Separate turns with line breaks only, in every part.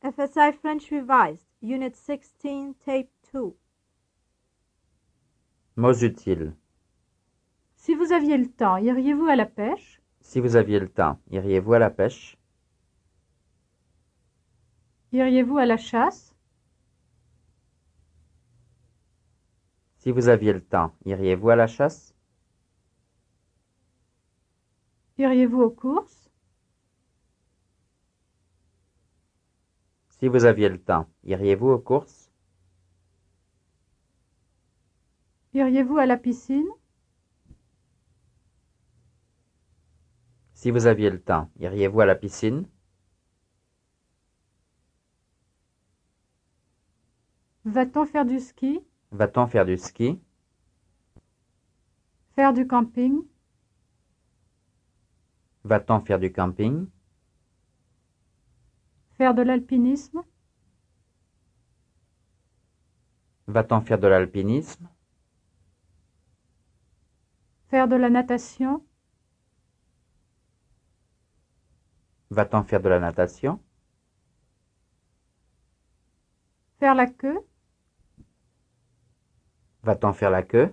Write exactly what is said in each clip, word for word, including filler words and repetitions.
F S I French Revised, Unit sixteen, Tape two.
Mots utiles.
Si vous aviez le temps, iriez-vous à la pêche?
Si vous aviez le temps, iriez-vous à la pêche?
Iriez-vous à la chasse?
Si vous aviez le temps, iriez-vous à la chasse?
Iriez-vous aux courses?
Si vous aviez le temps, iriez-vous aux courses?
Iriez-vous à la piscine?
Si vous aviez le temps, iriez-vous à la piscine?
Va-t-on faire du ski?
Va-t-on faire du ski?
Faire du camping?
Va-t-on faire du camping?
Faire de l'alpinisme?
Va-t-on faire de l'alpinisme?
Faire de la natation?
Va-t-on faire de la natation?
Faire la queue?
Va-t-on faire la queue?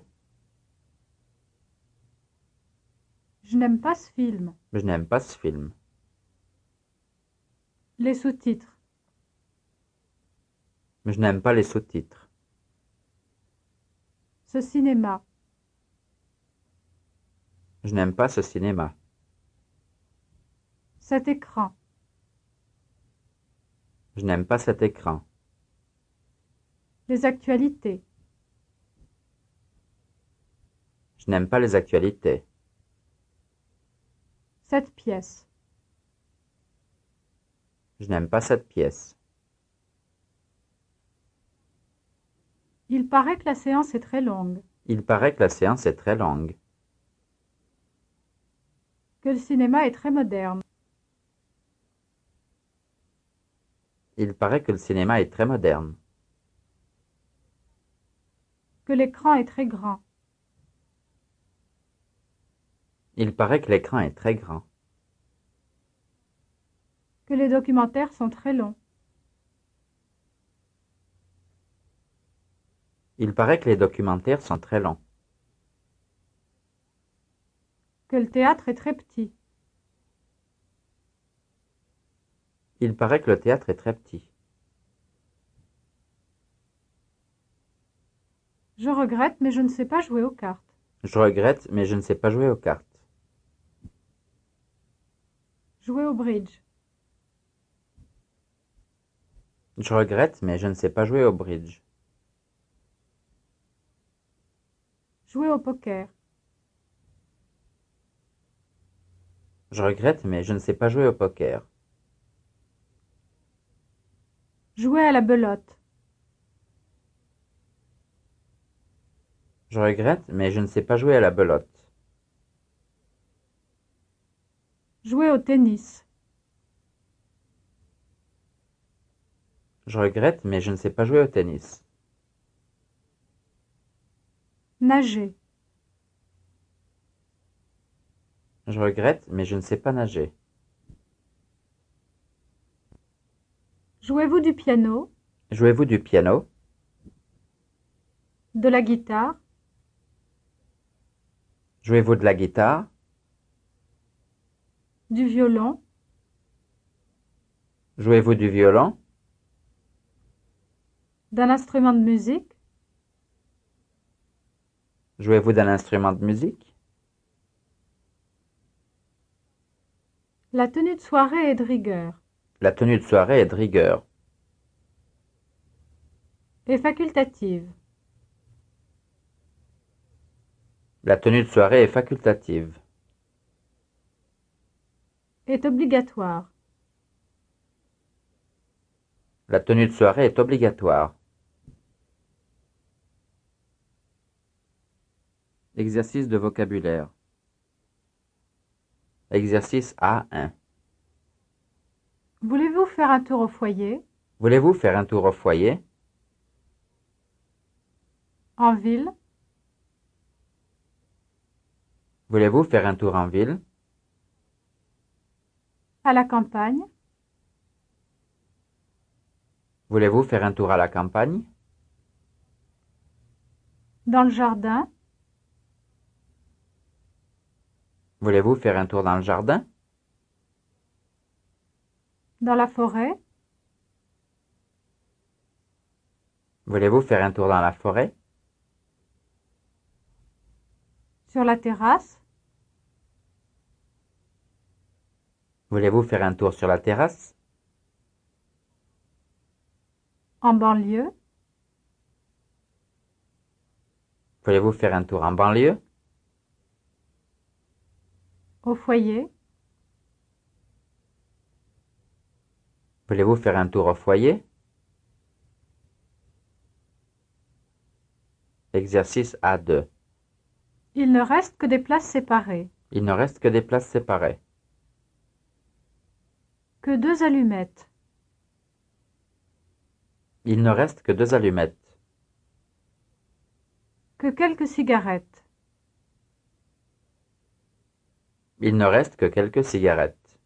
Je n'aime pas ce film.
Je n'aime pas ce film.
Les sous-titres.
Je n'aime pas les sous-titres.
Ce cinéma.
Je n'aime pas ce cinéma.
Cet écran.
Je n'aime pas cet écran.
Les actualités.
Je n'aime pas les actualités.
Cette pièce.
Je n'aime pas cette pièce.
Il paraît que la séance est très longue.
Il paraît que la séance est très longue.
Que le cinéma est très moderne.
Il paraît que le cinéma est très moderne.
Que l'écran est très grand.
Il paraît que l'écran est très grand.
Que les documentaires sont très longs.
Il paraît que les documentaires sont très longs.
Que le théâtre est très petit.
Il paraît que le théâtre est très petit.
Je regrette, mais je ne sais pas jouer aux cartes.
Je regrette, mais je ne sais pas jouer aux cartes.
Jouer au bridge.
Je regrette, mais je ne sais pas jouer au bridge.
Jouer au poker.
Je regrette, mais je ne sais pas jouer au poker.
Jouer à la belote.
Je regrette, mais je ne sais pas jouer à la belote.
Jouer au tennis.
Je regrette, mais je ne sais pas jouer au tennis.
Nager.
Je regrette, mais je ne sais pas nager.
Jouez-vous du piano?
Jouez-vous du piano?
De la guitare?
Jouez-vous de la guitare?
Du violon?
Jouez-vous du violon?
D'un instrument de musique?
Jouez-vous d'un instrument de musique?
La tenue de soirée est de rigueur.
La tenue de soirée est de rigueur.
Est facultative.
La tenue de soirée est facultative.
Est obligatoire.
La tenue de soirée est obligatoire. Exercice de vocabulaire. Exercice A un.
Voulez-vous faire un tour au foyer?
Voulez-vous faire un tour au foyer?
En ville?
Voulez-vous faire un tour en ville?
À la campagne?
Voulez-vous faire un tour à la campagne?
Dans le jardin?
Voulez-vous faire un tour dans le jardin?
Dans la forêt?
Voulez-vous faire un tour dans la forêt?
Sur la terrasse?
Voulez-vous faire un tour sur la terrasse?
En banlieue?
Voulez-vous faire un tour en banlieue?
Au foyer?
Voulez-vous faire un tour au foyer? Exercice A deux.
Il ne reste que des places séparées.
Il ne reste que des places séparées.
Que deux allumettes.
Il ne reste que deux allumettes.
Que quelques cigarettes.
Il ne reste que quelques cigarettes.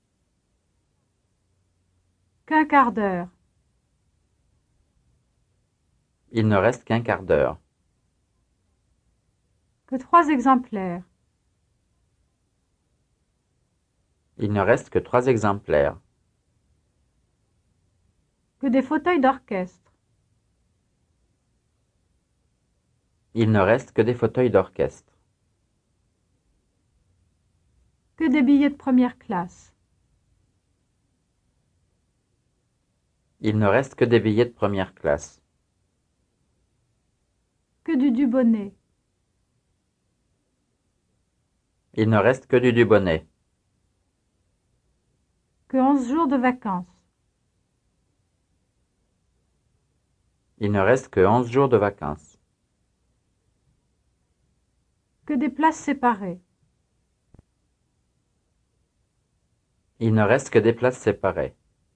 Qu'un quart d'heure.
Il ne reste qu'un quart d'heure.
Que trois exemplaires.
Il ne reste que trois exemplaires.
Que des fauteuils d'orchestre.
Il ne reste que des fauteuils d'orchestre.
Que des billets de première classe.
Il ne reste que des billets de première classe.
Que du Dubonnet.
Il ne reste que du Dubonnet.
Que onze jours de vacances.
Il ne reste que onze jours de vacances.
Que des places séparées.
Il ne reste que des places séparées.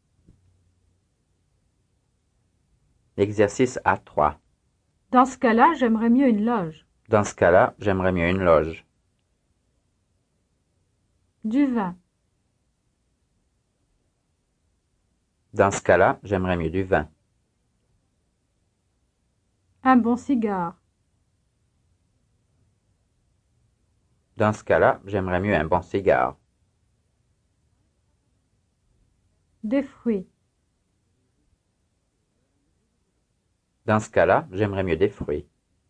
Exercice A trois.
Dans ce cas-là, j'aimerais mieux une loge.
Dans ce cas-là, j'aimerais mieux une loge.
Du vin.
Dans ce cas-là, j'aimerais mieux du vin.
Un bon cigare.
Dans ce cas-là, j'aimerais mieux un bon cigare.
Des fruits.
Dans ce cas-là, j'aimerais mieux des fruits.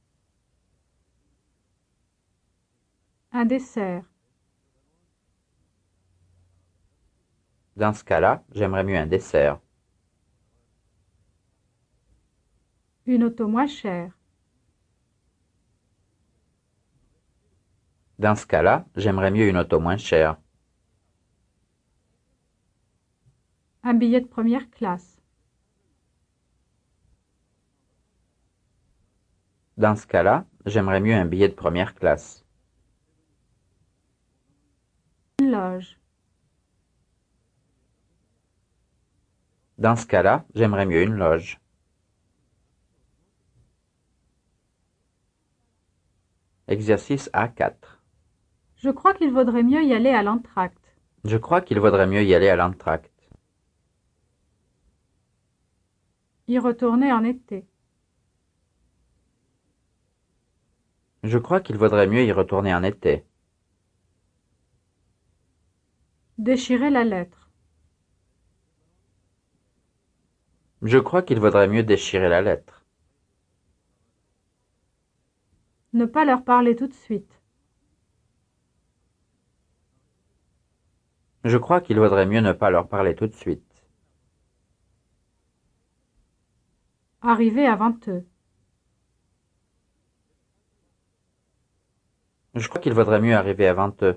Un dessert.
Dans ce cas-là, j'aimerais mieux un dessert.
Une auto moins chère.
Dans ce cas-là, j'aimerais mieux une auto moins chère.
Un billet de première classe.
Dans ce cas-là, j'aimerais mieux un billet de première classe.
Une loge.
Dans ce cas-là, j'aimerais mieux une loge. Exercice A quatre.
Je crois qu'il vaudrait mieux y aller à l'entracte.
Je crois qu'il vaudrait mieux y aller à l'entracte.
Y retourner en été.
Je crois qu'il vaudrait mieux y retourner en été.
Déchirer la lettre.
Je crois qu'il vaudrait mieux déchirer la lettre.
Ne pas leur parler tout de suite.
Je crois qu'il vaudrait mieux ne pas leur parler tout de suite.
Arriver avant eux.
Je crois qu'il vaudrait mieux arriver avant eux.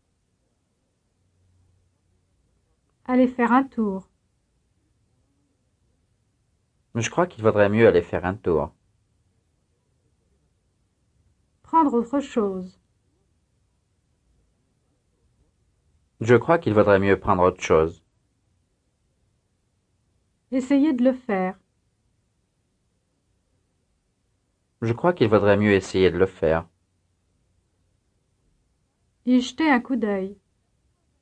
Aller faire un tour.
Je crois qu'il vaudrait mieux aller faire un tour.
Prendre autre chose.
Je crois qu'il vaudrait mieux prendre autre chose.
Essayer de le faire.
Je crois qu'il vaudrait mieux essayer de le faire.
Y jeter un coup d'œil.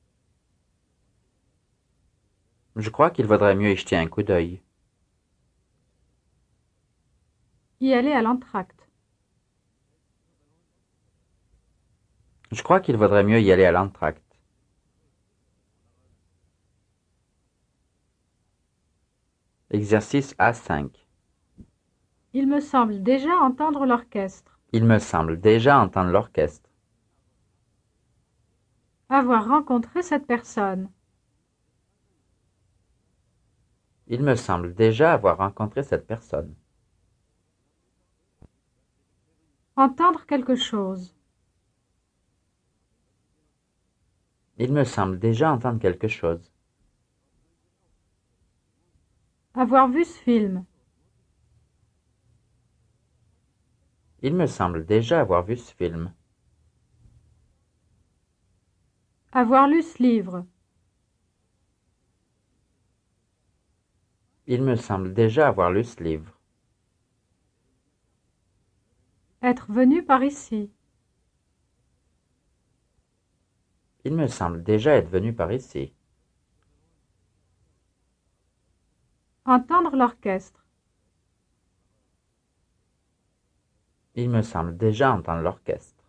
Je crois qu'il vaudrait mieux y jeter un coup d'œil.
Y aller à l'entracte.
Je crois qu'il vaudrait mieux y aller à l'entracte. Exercice A cinq.
Il me semble déjà entendre l'orchestre.
Il me semble déjà entendre l'orchestre.
Avoir rencontré cette personne.
Il me semble déjà avoir rencontré cette personne.
Entendre quelque chose.
Il me semble déjà entendre quelque chose.
Avoir vu ce film.
Il me semble déjà avoir vu ce film.
Avoir lu ce livre.
Il me semble déjà avoir lu ce livre.
Être venu par ici.
Il me semble déjà être venu par ici.
Entendre l'orchestre.
Il me semble déjà entendre l'orchestre.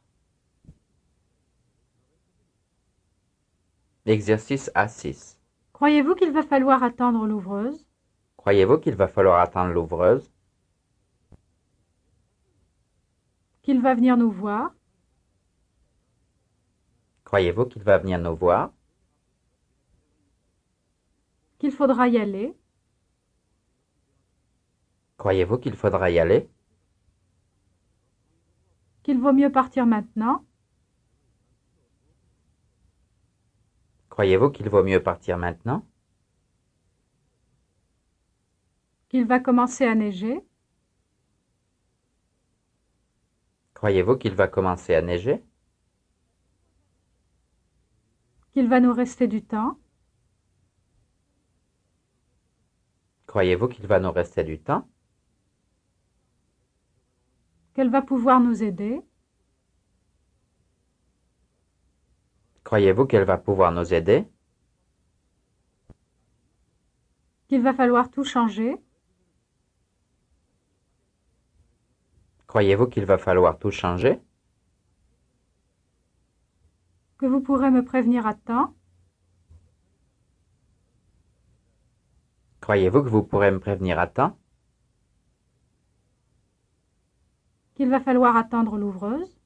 Exercice A six.
Croyez-vous qu'il va falloir attendre l'ouvreuse?
Croyez-vous qu'il va falloir attendre l'ouvreuse?
Qu'il va venir nous voir?
Croyez-vous qu'il va venir nous voir?
Qu'il faudra y aller?
Croyez-vous qu'il faudra y aller?
Qu'il vaut mieux partir maintenant?
Croyez-vous qu'il vaut mieux partir maintenant?
Qu'il va commencer à neiger?
Croyez-vous qu'il va commencer à neiger?
Qu'il va nous rester du temps?
Croyez-vous qu'il va nous rester du temps?
Qu'elle va pouvoir nous aider?
Croyez-vous qu'elle va pouvoir nous aider?
Qu'il va falloir tout changer?
Croyez-vous qu'il va falloir tout changer?
Que vous pourrez me prévenir à temps?
Croyez-vous que vous pourrez me prévenir à temps?
Qu'il va falloir attendre l'ouvreuse?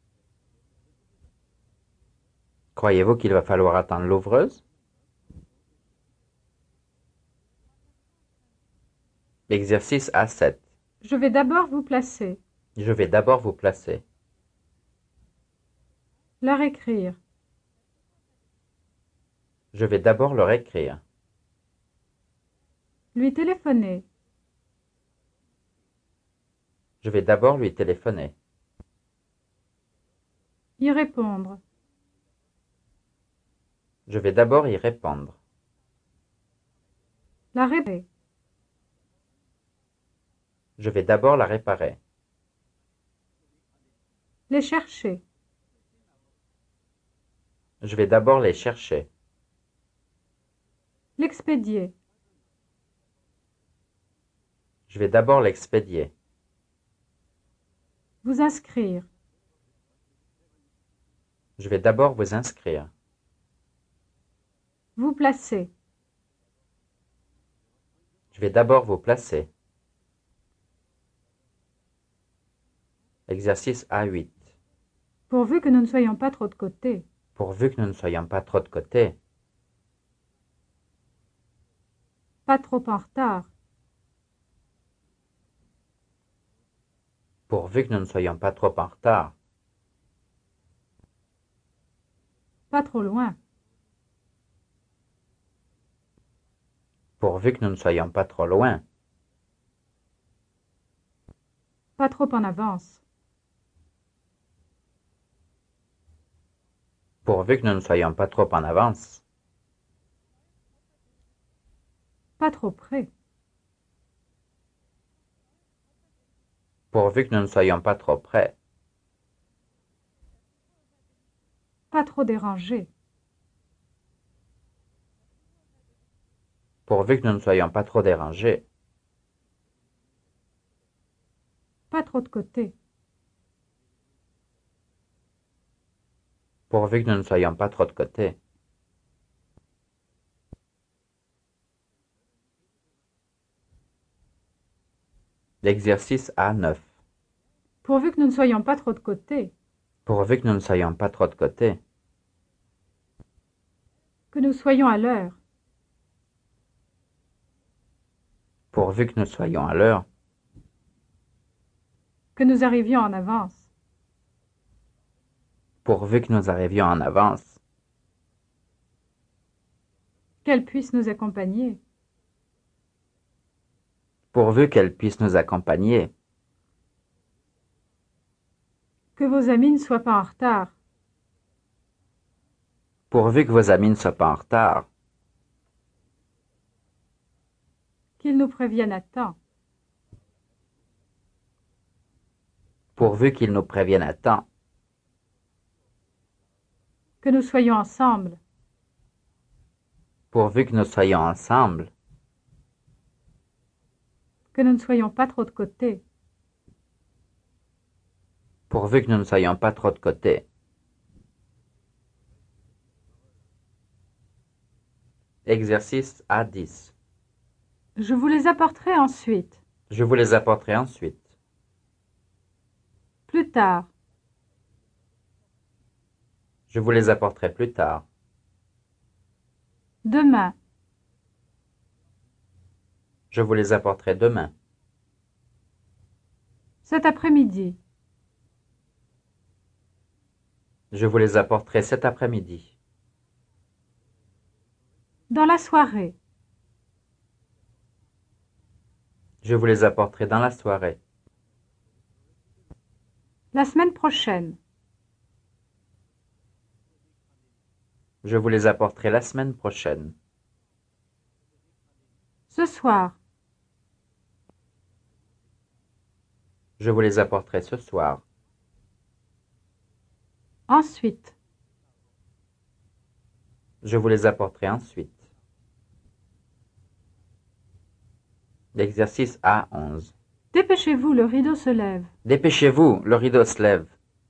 Croyez-vous qu'il va falloir attendre l'ouvreuse? Exercice A sept.
Je vais d'abord vous placer.
Je vais d'abord vous placer.
Leur écrire.
Je vais d'abord leur écrire.
Lui téléphoner.
Je vais d'abord lui téléphoner.
Y répondre.
Je vais d'abord y répondre.
La réparer.
Je vais d'abord la réparer.
Les chercher.
Je vais d'abord les chercher.
L'expédier.
Je vais d'abord l'expédier.
Vous inscrire.
Je vais d'abord vous inscrire.
Vous placer.
Je vais d'abord vous placer. Exercice A huit.
Pourvu que nous ne soyons pas trop de côté.
Pourvu que nous ne soyons pas trop de côté.
Pas trop en retard.
Pourvu que nous ne soyons pas trop en retard.
Pas trop loin.
Pourvu que nous ne soyons pas trop loin.
Pas trop en avance.
Pourvu que nous ne soyons pas trop en avance.
Pas trop près.
Pourvu que nous ne soyons pas trop près.
Pas trop dérangé.
Pourvu que nous ne soyons pas trop dérangés.
pas trop de côté.
Pourvu que nous ne soyons pas trop de côté. L'exercice A neuf.
Pourvu que nous ne soyons pas trop de côté.
Pourvu que nous ne soyons pas trop de côté.
Que nous soyons à l'heure.
Pourvu que nous soyons à l'heure.
Que nous arrivions en avance.
Pourvu que nous arrivions en avance.
Qu'elle puisse nous accompagner.
Pourvu qu'elle puisse nous accompagner.
Que vos amis ne soient pas en retard.
Pourvu que vos amis ne soient pas en retard.
Qu'ils nous préviennent à temps.
Pourvu qu'ils nous préviennent à temps.
Que nous soyons ensemble.
Pourvu que nous soyons ensemble.
Que nous ne soyons pas trop de côté.
Pourvu que nous ne soyons pas trop de côté. Exercice A dix.
Je vous les apporterai ensuite.
Je vous les apporterai ensuite.
Plus tard.
Je vous les apporterai plus tard.
Demain.
Je vous les apporterai demain.
Cet après-midi.
Je vous les apporterai cet après-midi.
Dans la soirée.
Je vous les apporterai dans la soirée.
La semaine prochaine.
Je vous les apporterai la semaine prochaine.
Ce soir.
Je vous les apporterai ce soir.
Ensuite.
Je vous les apporterai ensuite. L'exercice A onze.
Dépêchez-vous, le rideau se lève.
Dépêchez-vous, le rideau se lève.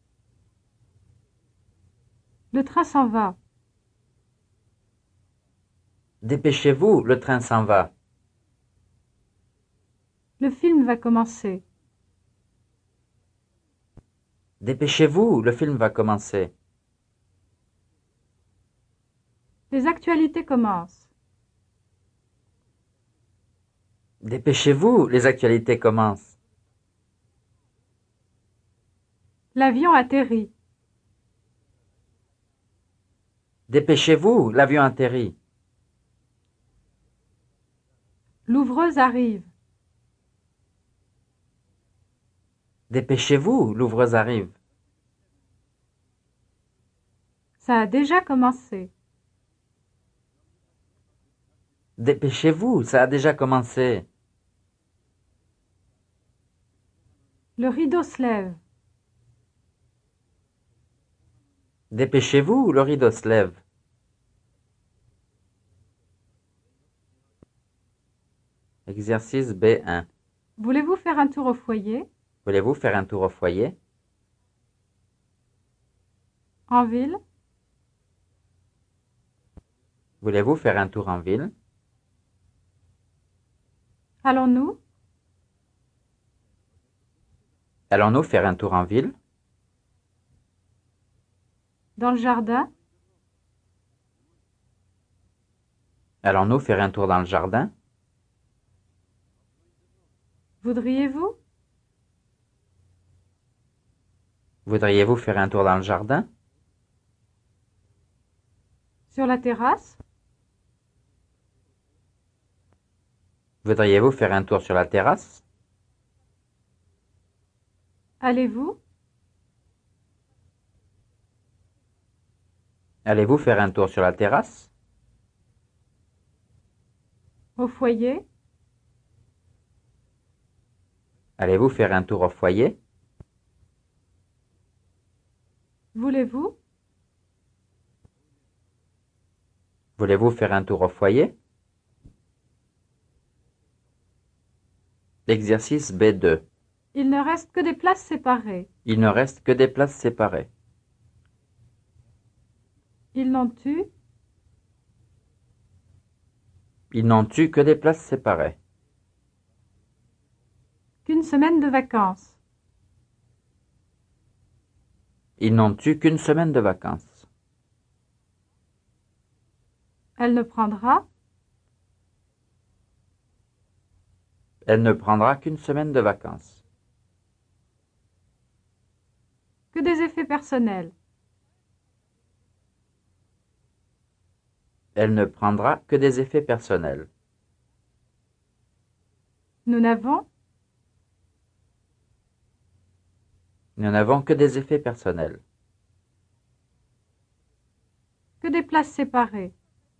Le train s'en va.
Dépêchez-vous, le train s'en va.
Le film va commencer.
Dépêchez-vous, le film va commencer.
Les actualités commencent.
Dépêchez-vous, les actualités commencent.
L'avion atterrit.
Dépêchez-vous, l'avion atterrit.
L'ouvreuse arrive.
Dépêchez-vous, l'ouvreuse arrive.
Ça a déjà commencé.
Dépêchez-vous, ça a déjà commencé.
Le rideau se lève.
Dépêchez-vous, le rideau se lève. Exercice B un.
Voulez-vous faire un tour au foyer?
Voulez-vous faire un tour au foyer?
En ville?
Voulez-vous faire un tour en ville?
Allons-nous?
Allons-nous faire un tour en ville?
Dans le jardin?
Allons-nous faire un tour dans le jardin?
Voudriez-vous?
Voudriez-vous faire un tour dans le jardin?
Sur la terrasse?
Voudriez-vous faire un tour sur la terrasse?
Allez-vous?
Allez-vous faire un tour sur la terrasse?
Au foyer?
Allez-vous faire un tour au foyer?
Voulez-vous?
Voulez-vous faire un tour au foyer? L'exercice B deux.
Il ne reste que des places séparées.
Il ne reste que des places séparées.
Ils n'ont eu
Ils n'ont eu que des places séparées.
qu'une semaine de vacances.
Ils n'ont eu qu'une semaine de vacances.
Elle ne prendra
Elle ne prendra qu'une semaine de vacances.
que des effets personnels.
Elle ne prendra que des effets personnels.
Nous n'avons
Nous n'avons que des effets personnels.
que des places séparées.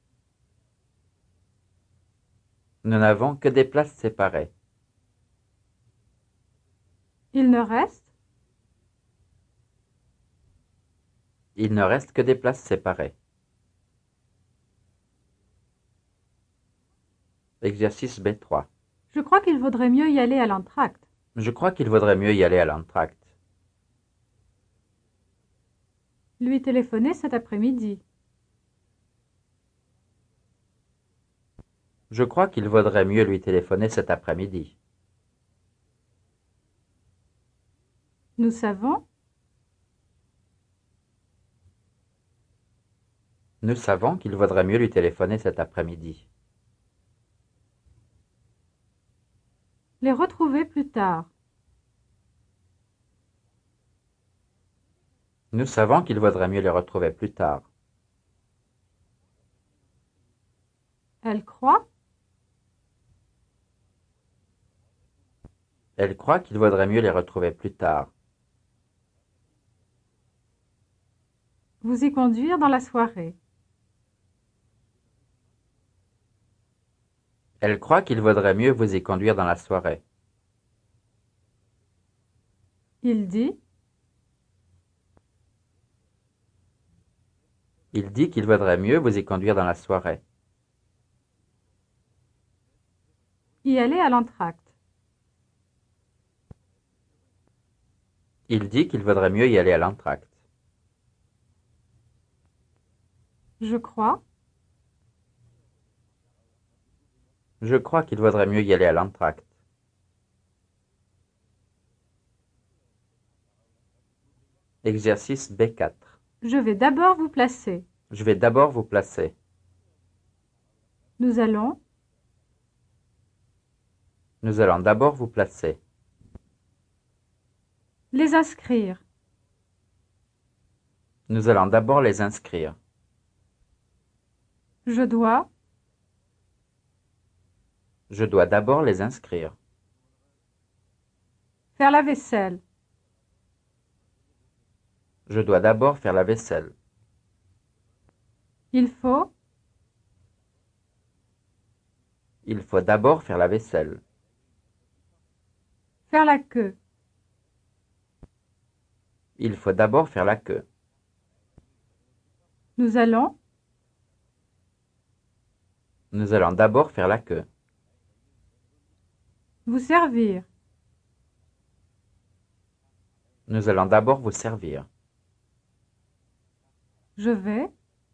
Nous n'avons que des places séparées.
Il ne reste
Il ne reste que des places séparées. Exercice B trois.
Je crois qu'il vaudrait mieux y aller à l'entracte.
Je crois qu'il vaudrait mieux y aller à l'entracte.
Lui téléphoner cet après-midi.
Je crois qu'il vaudrait mieux lui téléphoner cet après-midi.
Nous savons
Nous savons qu'il vaudrait mieux lui téléphoner cet après-midi.
les retrouver plus tard.
Nous savons qu'il vaudrait mieux les retrouver plus tard.
Elle croit
Elle croit qu'il vaudrait mieux les retrouver plus tard.
vous y conduire dans la soirée.
Elle croit qu'il vaudrait mieux vous y conduire dans la soirée.
Il dit
Il dit qu'il vaudrait mieux vous y conduire dans la soirée.
y aller à l'entracte.
Il dit qu'il vaudrait mieux y aller à l'entracte.
Je crois
Je crois qu'il vaudrait mieux y aller à l'entracte. Exercice B quatre.
Je vais d'abord vous placer.
Je vais d'abord vous placer.
Nous allons
Nous allons d'abord vous placer.
les inscrire.
Nous allons d'abord les inscrire.
Je dois
Je dois d'abord les inscrire.
faire la vaisselle.
Je dois d'abord faire la vaisselle.
Il faut
Il faut d'abord faire la vaisselle.
faire la queue.
Il faut d'abord faire la queue.
Nous allons
Nous allons d'abord faire la queue.
vous servir.
Nous allons d'abord vous servir.
Je vais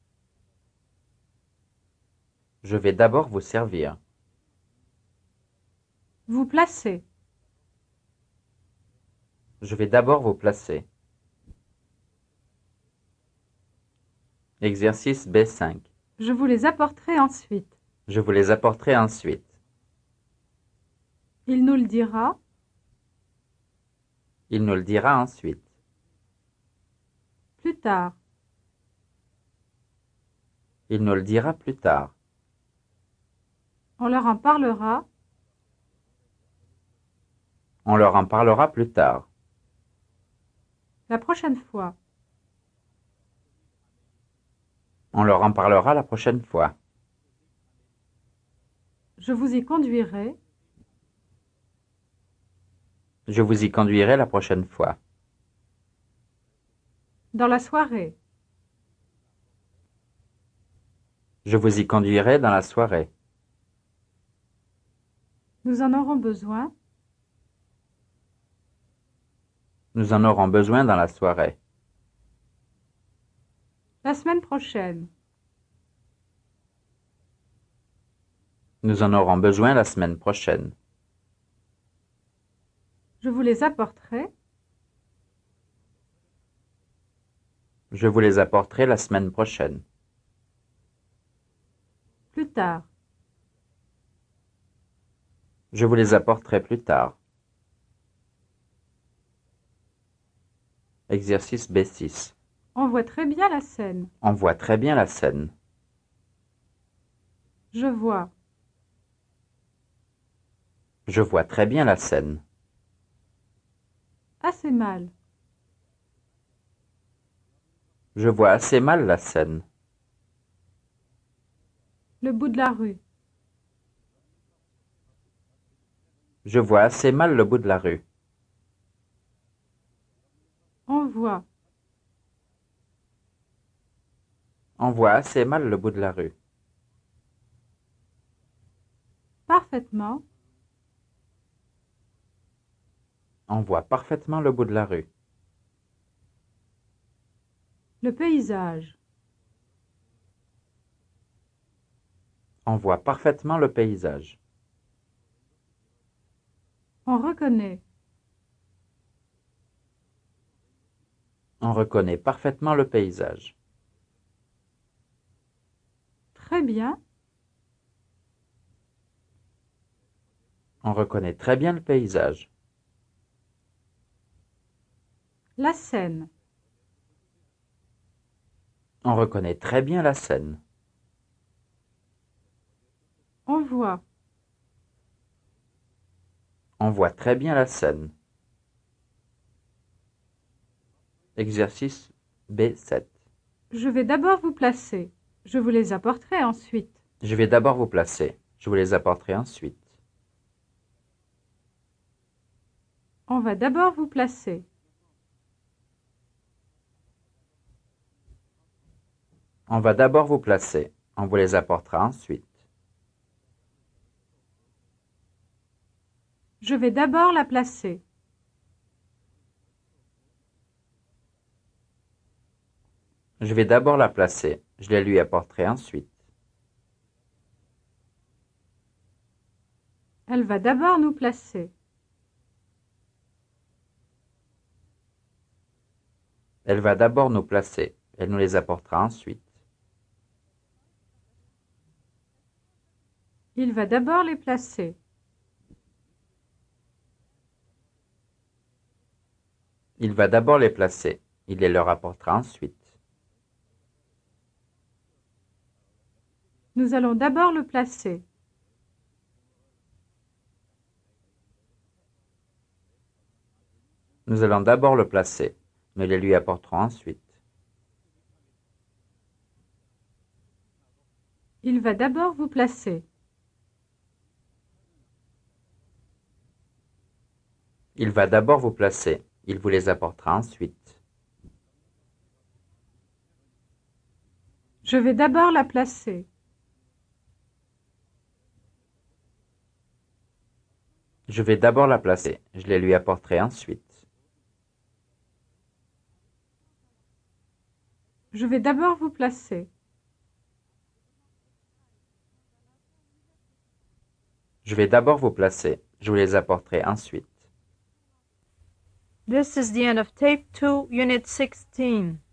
Je vais d'abord vous servir.
vous placer.
Je vais d'abord vous placer. Exercice B cinq.
Je vous les apporterai ensuite.
Je vous les apporterai ensuite.
Il nous le dira
Il nous le dira ensuite.
plus tard.
Il nous le dira plus tard.
On leur en parlera
On leur en parlera plus tard.
la prochaine fois.
On leur en parlera la prochaine fois.
Je vous y conduirai
Je vous y conduirai la prochaine fois.
dans la soirée.
Je vous y conduirai dans la soirée.
Nous en aurons besoin
Nous en aurons besoin dans la soirée.
La semaine prochaine.
Nous en aurons besoin la semaine prochaine.
Je vous les apporterai.
Je vous les apporterai la semaine prochaine.
Plus tard.
Je vous les apporterai plus tard. Exercice B six.
On voit très bien la scène.
On voit très bien la scène.
Je vois.
Je vois très bien la scène.
Assez mal.
Je vois assez mal la scène.
Le bout de la rue.
Je vois assez mal le bout de la rue.
On voit.
On voit assez mal le bout de la rue.
Parfaitement.
On voit parfaitement le bout de la rue.
Le paysage.
On voit parfaitement le paysage.
On reconnaît.
On reconnaît parfaitement le paysage.
Très bien.
On reconnaît très bien le paysage.
La scène.
On reconnaît très bien la scène.
On voit.
On voit très bien la scène. Exercice B sept.
Je vais d'abord vous placer. Je vous les apporterai ensuite.
Je vais d'abord vous placer. Je vous les apporterai ensuite.
On va d'abord vous placer.
On va d'abord vous placer. On vous les apportera ensuite.
Je vais d'abord la placer.
Je vais d'abord la placer. Je les lui apporterai ensuite.
Elle va d'abord nous placer.
Elle va d'abord nous placer. Elle nous les apportera ensuite.
Il va d'abord les placer.
Il va d'abord les placer. Il les leur apportera ensuite.
Nous allons d'abord le placer.
Nous allons d'abord le placer. Nous les lui apporterons ensuite.
Il va d'abord vous placer.
Il va d'abord vous placer. Il vous les apportera ensuite.
Je vais d'abord la placer.
Je vais d'abord la placer. Je les lui apporterai ensuite.
Je vais d'abord vous placer.
Je vais d'abord vous placer. Je vous les apporterai ensuite.
This is the end of Tape two, Unit sixteen.